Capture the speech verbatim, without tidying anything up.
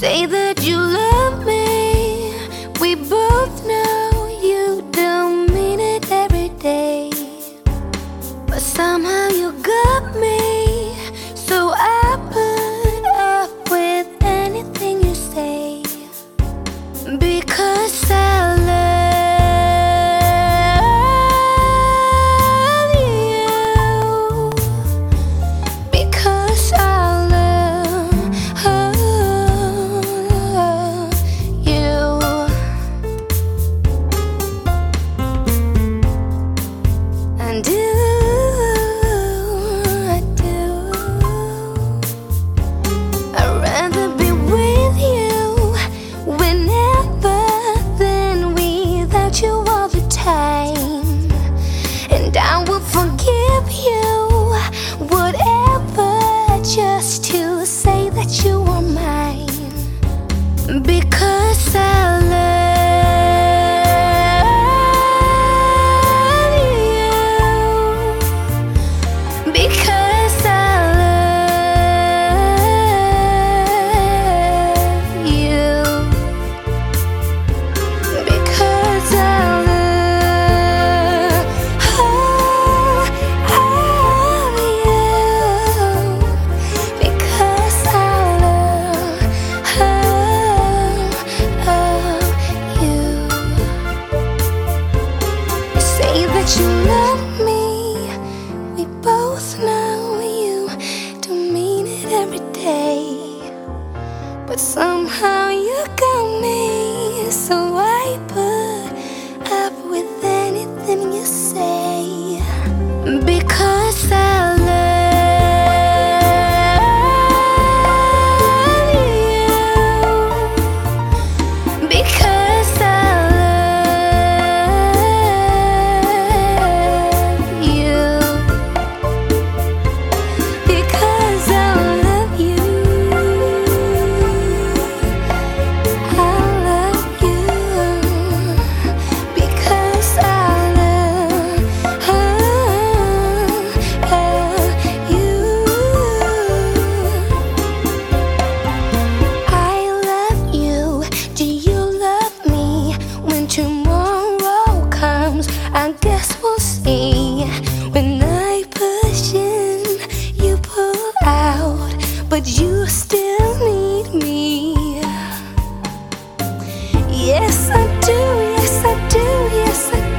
say that you love me. We both know you don't mean it every day, but somehow you got me, so I put up with anything you say, because I love you, because I I do, I do. I'd rather be with you whenever than without you all the time. And I will forgive you whatever, just to say that you are mine, because I love that you love me. We both know you don't mean it every day, but somehow you got me, so I put up with anything you say, because I love you, because I tomorrow comes, I guess we'll see. When I push in, you pull out, but you still need me. Yes, I do, yes, I do, yes, I do.